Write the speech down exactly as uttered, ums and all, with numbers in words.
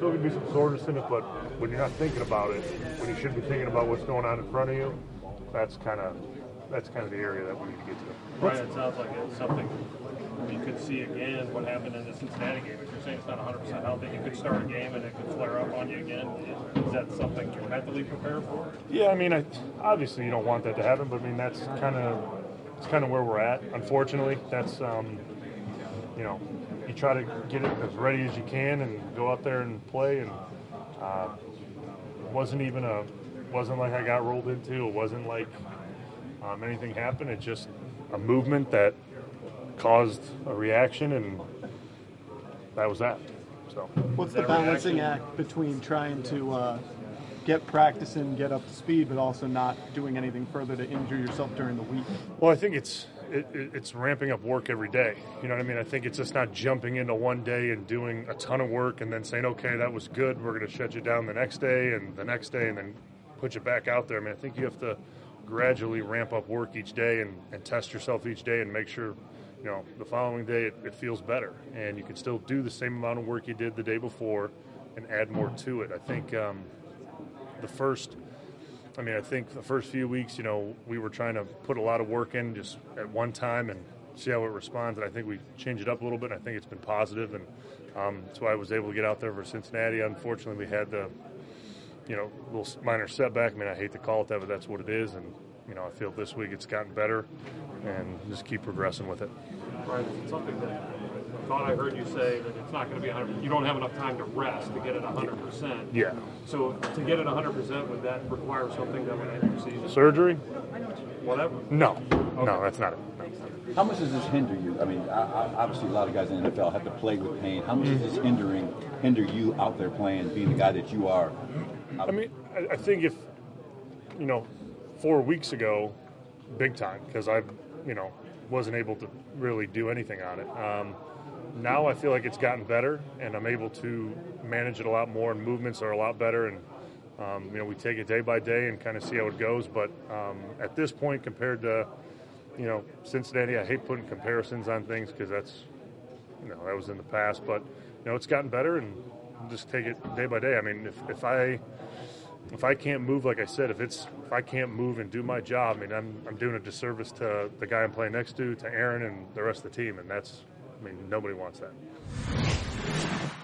still going to be some soreness in it, but when you're not thinking about it, when you should be thinking about what's going on in front of you, that's kind of that's kind of the area that we need to get to. Right, it sounds like it's something you could see again what happened in the Cincinnati game. If you're saying it's not one hundred percent healthy, you could start a game and it could flare up on you again. Is that something you're mentally prepared for? Yeah, I mean, I, obviously you don't want that to happen, but I mean that's kind of it's kind of where we're at. Unfortunately, that's um, you know, you try to get it as ready as you can and go out there and play. And uh, it wasn't even a wasn't like I got rolled into. It wasn't like um, anything happened. It's just a movement that caused a reaction, and that was that. So, what's the balancing act between trying to uh, get practicing, get up to speed, but also not doing anything further to injure yourself during the week? Well, I think it's it, it's ramping up work every day. You know what I mean? I think it's just not jumping into one day and doing a ton of work and then saying, okay, that was good, we're going to shut you down the next day and the next day and then put you back out there. I mean, I think you have to gradually ramp up work each day and, and test yourself each day and make sure, you know, the following day it, it feels better. And you can still do the same amount of work you did the day before and add more to it. I think um, the first, I mean, I think the first few weeks, you know, we were trying to put a lot of work in just at one time and see how it responds. And I think we changed it up a little bit. And I think it's been positive. And um, that's why I was able to get out there for Cincinnati. Unfortunately, we had the, you know, little minor setback. I mean, I hate to call it that, but that's what it is. And, you know, I feel this week it's gotten better and just keep progressing with it. Right. It's something that I thought I heard you say that it's not going to be one hundred percent. You don't have enough time to rest to get it one hundred percent. Yeah. So to get it one hundred percent, would that require something that would end your season? Surgery? Whatever? No. Okay. No, that's not it. No. How much does this hinder you? I mean, I, I, obviously a lot of guys in the N F L have to play with pain. How much is this hindering hinder you out there playing, being the guy that you are? I mean, I, I think if, you know, four weeks ago, big time, because I, you know, wasn't able to really do anything on it. Um, now I feel like it's gotten better, and I'm able to manage it a lot more, and movements are a lot better, and, um, you know, we take it day by day and kind of see how it goes. But um, at this point, compared to, you know, Cincinnati, I hate putting comparisons on things because that's, you know, that was in the past. But, you know, it's gotten better, and just take it day by day. I mean, if, if I if I can't move, like I said, if it's if I can't move and do my job, I mean, I'm I'm doing a disservice to the guy I'm playing next to, to Aaron, and the rest of the team, and that's, I mean, nobody wants that.